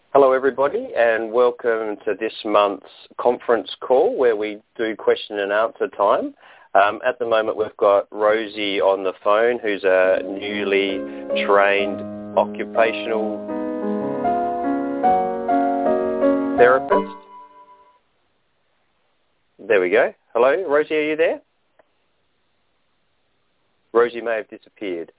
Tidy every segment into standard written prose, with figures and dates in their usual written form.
Hello everybody and welcome to this month's conference call where we do question and answer time. At the moment we've got Rosie on the phone, who's a newly trained occupational therapist. There we go. Hello, Rosie, are you there? Rosie may have disappeared.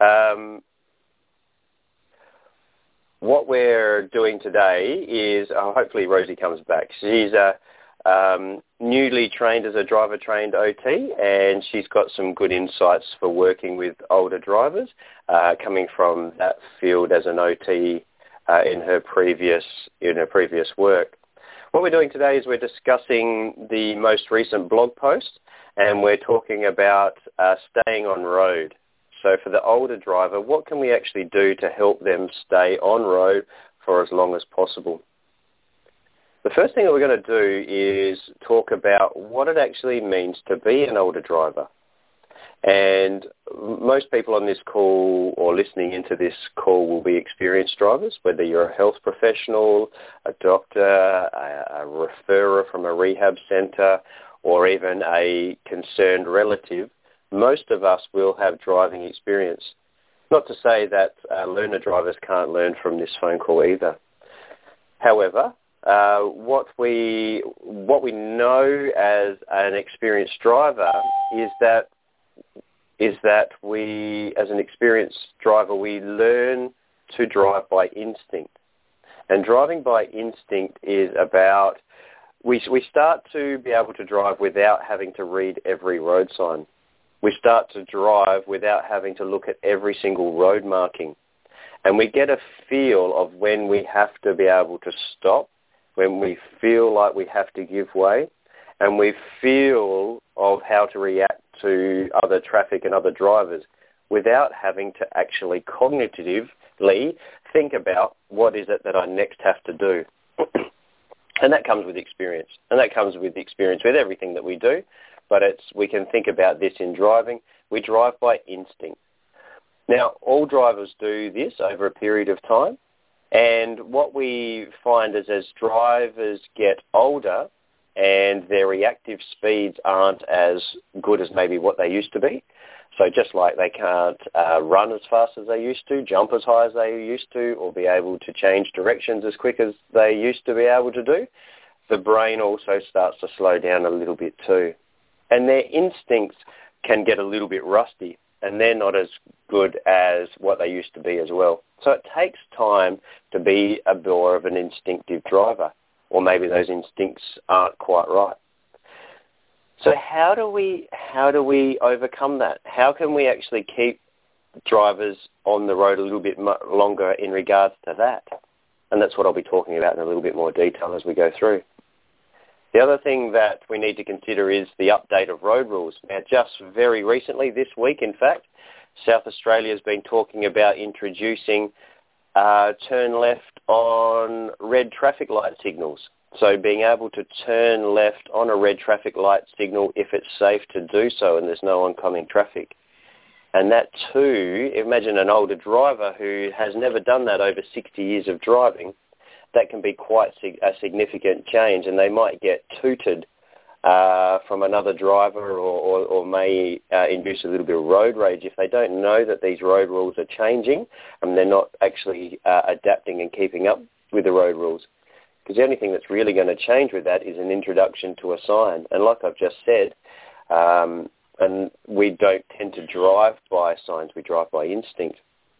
What we're doing today is, hopefully Rosie comes back. She's newly trained as a driver-trained OT, and she's got some good insights for working with older drivers, coming from that field as an OT in her previous work. What we're doing today is we're discussing the most recent blog post, and we're talking about staying on road. So for the older driver, what can we actually do to help them stay on road for as long as possible? The first thing that we're going to do is talk about what it actually means to be an older driver. And most people on this call or listening into this call will be experienced drivers, whether you're a health professional, a doctor, a referrer from a rehab centre, or even a concerned relative. Most of us will have driving experience. Not to say that learner drivers can't learn from this phone call either. However, what we know as an experienced driver is that we, as an experienced driver, we learn to drive by instinct. And driving by instinct is about, we start to be able to drive without having to read every road sign. We start to drive without having to look at every single road marking. And we get a feel of when we have to be able to stop, when we feel like we have to give way, and we feel of how to react to other traffic and other drivers without having to actually cognitively think about what is it that I next have to do. And that comes with experience. And that comes with experience with everything that we do. But we can think about this in driving. We drive by instinct. Now, all drivers do this over a period of time. And what we find is as drivers get older and their reactive speeds aren't as good as maybe what they used to be, so just like they can't run as fast as they used to, jump as high as they used to, or be able to change directions as quick as they used to be able to do, the brain also starts to slow down a little bit too. And their instincts can get a little bit rusty, and they're not as good as what they used to be as well. So it takes time to be more of an instinctive driver, or maybe those instincts aren't quite right. So how do we overcome that? How can we actually keep drivers on the road a little bit longer in regards to that? And that's what I'll be talking about in a little bit more detail as we go through. The other thing that we need to consider is the update of road rules. Now, just very recently, this week in fact, South Australia has been talking about introducing turn left on red traffic light signals. So being able to turn left on a red traffic light signal if it's safe to do so and there's no oncoming traffic. And that too, imagine an older driver who has never done that over 60 years of driving. That can be quite a significant change, and they might get tooted from another driver or may induce a little bit of road rage if they don't know that these road rules are changing and they're not actually adapting and keeping up with the road rules. Because the only thing that's really going to change with that is an introduction to a sign. And like I've just said, and we don't tend to drive by signs, we drive by instinct.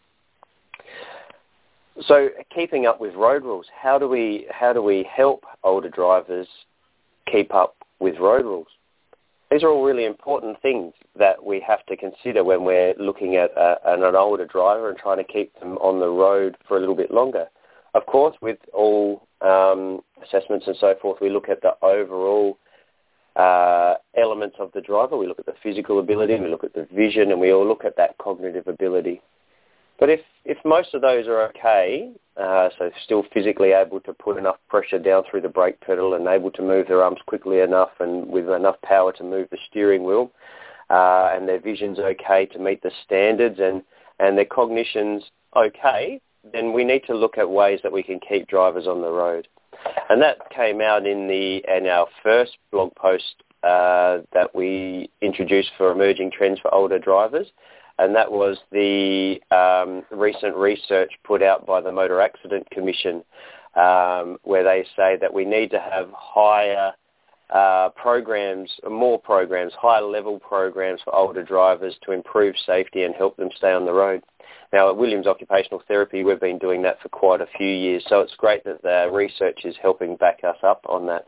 So keeping up with road rules, how do we help older drivers keep up with road rules? These are all really important things that we have to consider when we're looking at an older driver and trying to keep them on the road for a little bit longer. Of course, with all assessments and so forth, we look at the overall elements of the driver. We look at the physical ability, we look at the vision, and we all look at that cognitive ability. But if most of those are okay, so still physically able to put enough pressure down through the brake pedal and able to move their arms quickly enough and with enough power to move the steering wheel, and their vision's okay to meet the standards and their cognition's okay, then we need to look at ways that we can keep drivers on the road. And that came out in our first blog post that we introduced for emerging trends for older drivers, and that was the recent research put out by the Motor Accident Commission, where they say that we need to have higher programs, higher level programs for older drivers to improve safety and help them stay on the road. Now, at Williams Occupational Therapy, we've been doing that for quite a few years, so it's great that the research is helping back us up on that.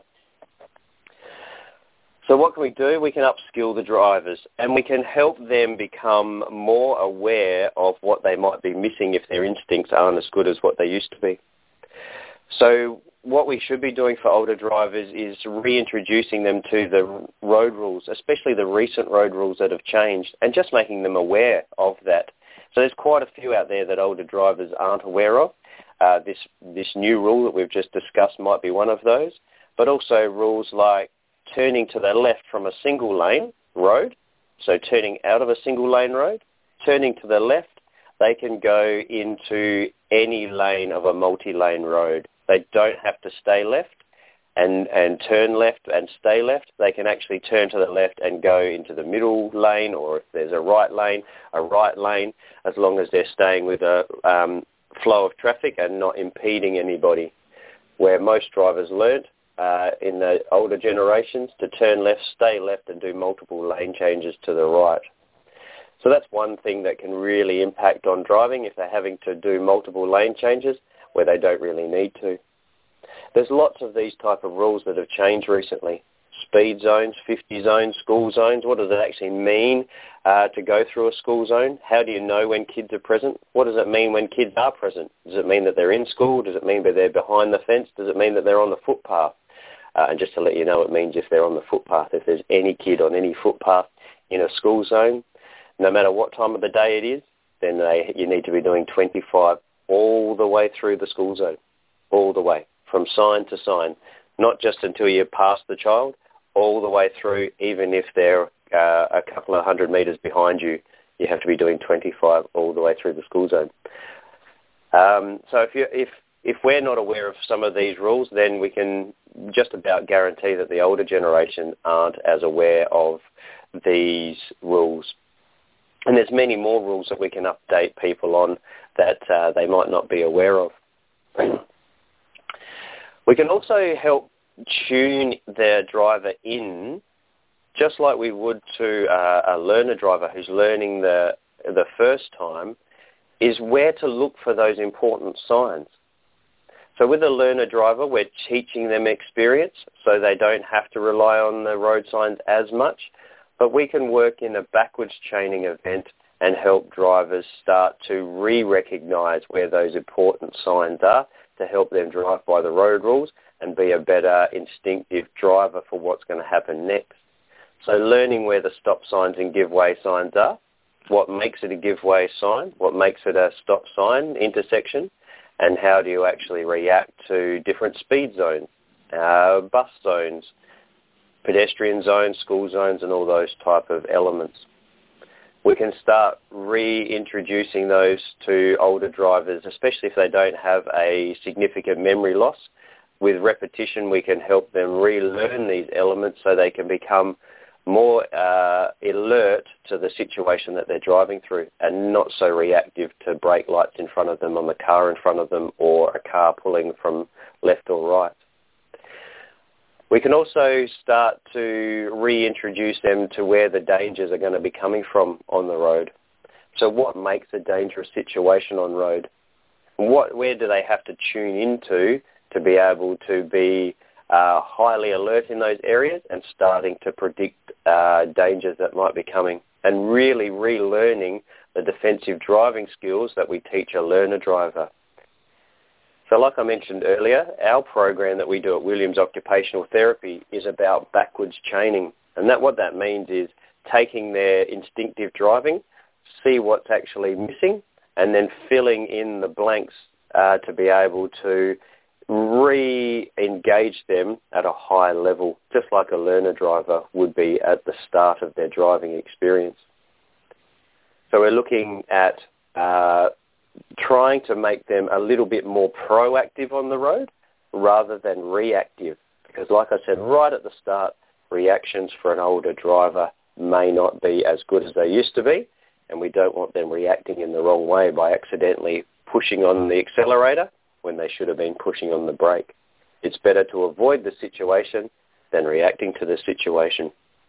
So what can we do? We can upskill the drivers, and we can help them become more aware of what they might be missing if their instincts aren't as good as what they used to be. So what we should be doing for older drivers is reintroducing them to the road rules, especially the recent road rules that have changed, and just making them aware of that. So there's quite a few out there that older drivers aren't aware of. This new rule that we've just discussed might be one of those, but also rules like turning to the left from a single lane road, so turning out of a single lane road, turning to the left, they can go into any lane of a multi-lane road. They don't have to stay left and turn left and stay left. They can actually turn to the left and go into the middle lane, or if there's a right lane, as long as they're staying with a flow of traffic and not impeding anybody. Where most drivers learnt in the older generations to turn left, stay left, and do multiple lane changes to the right. So that's one thing that can really impact on driving if they're having to do multiple lane changes where they don't really need to. There's lots of these type of rules that have changed recently. Speed zones, 50 zones, school zones. What does it actually mean to go through a school zone? How do you know when kids are present? What does it mean when kids are present? Does it mean that they're in school? Does it mean that they're behind the fence? Does it mean that they're on the footpath? And just to let you know, it means if they're on the footpath. If there's any kid on any footpath in a school zone, no matter what time of the day it is, then you need to be doing 25 all the way through the school zone, all the way, from sign to sign, not just until you pass the child, all the way through, even if they're a couple of 100 metres behind you, you have to be doing 25 all the way through the school zone. So if we're not aware of some of these rules, then we can just about guarantee that the older generation aren't as aware of these rules. And there's many more rules that we can update people on that they might not be aware of. We can also help tune their driver in, just like we would to a learner driver who's learning the first time, is where to look for those important signs. So with a learner driver, we're teaching them experience so they don't have to rely on the road signs as much, but we can work in a backwards chaining event and help drivers start to re-recognise where those important signs are to help them drive by the road rules and be a better instinctive driver for what's going to happen next. So learning where the stop signs and give way signs are, what makes it a give way sign, what makes it a stop sign intersection, and how do you actually react to different speed zones, bus zones, pedestrian zones, school zones, and all those type of elements. We can start reintroducing those to older drivers, especially if they don't have a significant memory loss. With repetition, we can help them relearn these elements so they can become more alert to the situation that they're driving through and not so reactive to brake lights in front of them, on the car in front of them, or a car pulling from left or right. We can also start to reintroduce them to where the dangers are going to be coming from on the road. So what makes a dangerous situation on road? Where do they have to tune into to be able to be highly alert in those areas and starting to predict dangers that might be coming, and really relearning the defensive driving skills that we teach a learner driver. So like I mentioned earlier, our program that we do at Williams Occupational Therapy is about backwards chaining. And what that means is taking their instinctive driving, see what's actually missing, and then filling in the blanks to be able to re-engage them at a high level, just like a learner driver would be at the start of their driving experience. So we're looking at trying to make them a little bit more proactive on the road rather than reactive. Because like I said right at the start, reactions for an older driver may not be as good as they used to be, and we don't want them reacting in the wrong way by accidentally pushing on the accelerator when they should have been pushing on the brake. It's better to avoid the situation than reacting to the situation.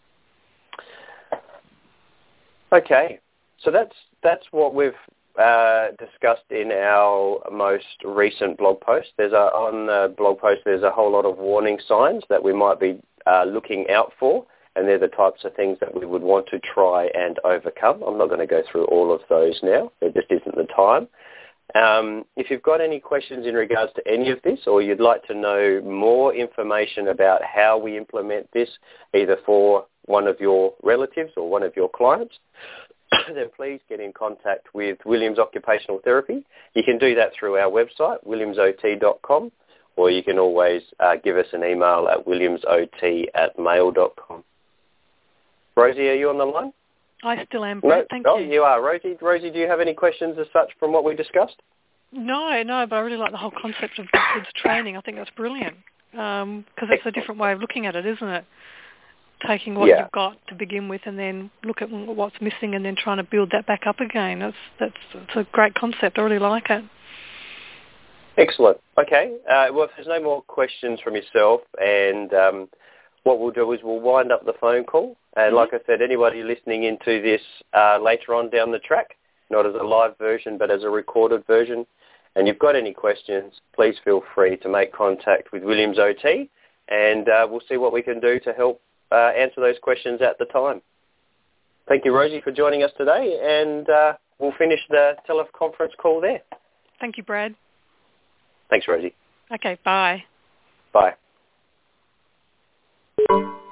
Okay, so that's what we've discussed in our most recent blog post. On the blog post, there's a whole lot of warning signs that we might be looking out for, and they're the types of things that we would want to try and overcome. I'm not going to go through all of those now. There just isn't the time. If you've got any questions in regards to any of this, or you'd like to know more information about how we implement this, either for one of your relatives or one of your clients, then please get in contact with Williams Occupational Therapy. You can do that through our website, williamsot.com, or you can always give us an email at williamsot@mail.com. Rosie, are you on the line? I still am, Brett. Thank you. Oh, you are. Rosie, do you have any questions as such from what we discussed? No, but I really like the whole concept of backwards training. I think that's brilliant because it's a different way of looking at it, isn't it? Taking what you've got to begin with and then look at what's missing and then trying to build that back up again. That's a great concept. I really like it. Excellent. Okay. Well, if there's no more questions from yourself, and what we'll do is we'll wind up the phone call. And like I said, anybody listening into this later on down the track, not as a live version but as a recorded version, and you've got any questions, please feel free to make contact with Williams OT, and we'll see what we can do to help answer those questions at the time. Thank you, Rosie, for joining us today, and we'll finish the teleconference call there. Thank you, Brad. Thanks, Rosie. Okay, bye. Bye.